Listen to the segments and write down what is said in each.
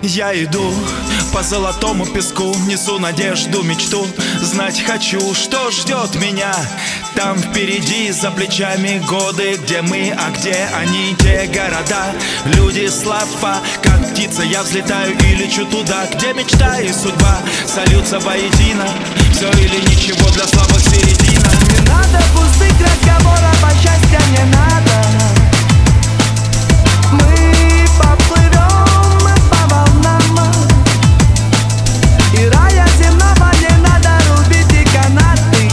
Я иду по золотому песку, несу надежду, мечту. Знать хочу, что ждет меня там впереди, за плечами годы. Где мы, а где они, те города, люди, слава. Как птица я взлетаю и лечу туда, где мечта и судьба сольются воедино. Все или ничего, для слабых середина. Не надо пустых разговоров, а счастья не надо. Мы поплывем по волнам, и рая земного не надо рубить и канаты.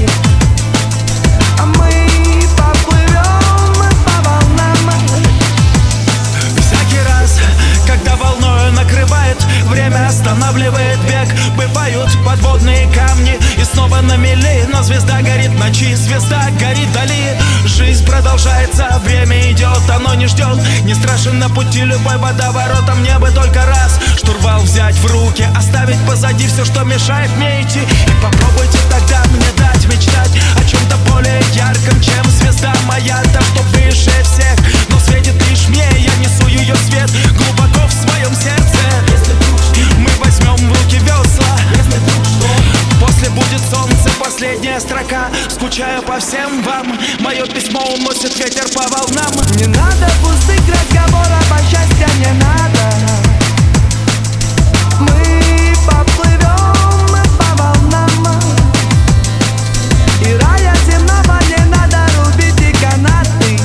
А мы поплывем по волнам. Всякий раз, когда волною накрывает, время останавливает бег. Бывают подводные камни и снова на мели, но звезда горит в ночи, звезда горит вдали. Жизнь продолжается, время идет, оно не ждет. Не страшен на пути любой водоворот, а мне бы только раз штурвал взять в руки, оставить позади все, что мешает мне идти. И попробуйте тогда мне дать мечтать о чем-то более ярком, чем звезда моя, та, что выше всех, но светит лишь мне. Я несу ее свет глубоко в своем сердце. Мы возьмем в руки весла, после будет солнце, последняя строка. Скучаю по всем вам, мое письмо уносит ветер по волнам. Не надо пустых разговоров, а счастья не надо. Мы поплывем по волнам, и рая земного не надо рубить и канаты.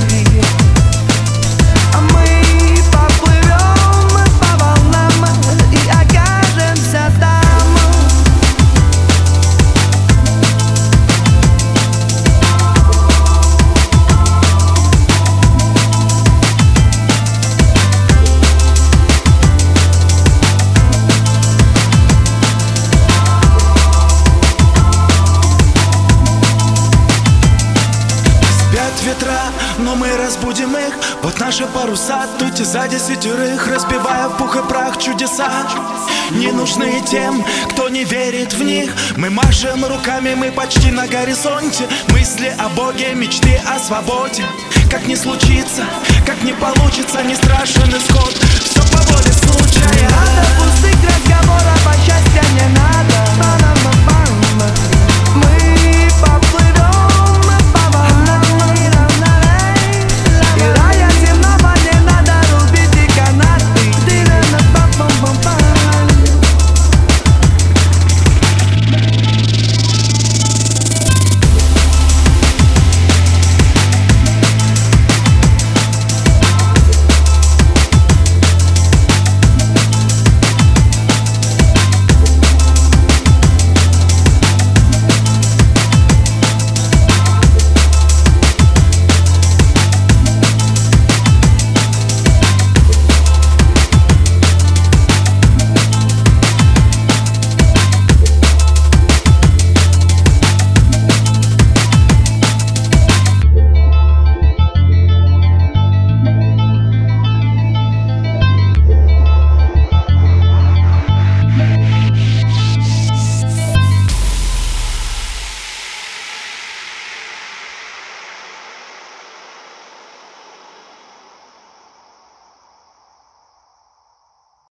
А мы поплывем по волнам и окажемся там. Ветра, но мы разбудим их. Вот наши паруса, тут и сзади сетерых, разбивая в пух и прах чудеса. Не нужны тем, кто не верит в них. Мы машем руками, мы почти на горизонте. Мысли о Боге, мечты о свободе. Как не случится, как не получится, не страшен исход. Все по воле случая. Не надо пустых разговоров, а счастья не надо.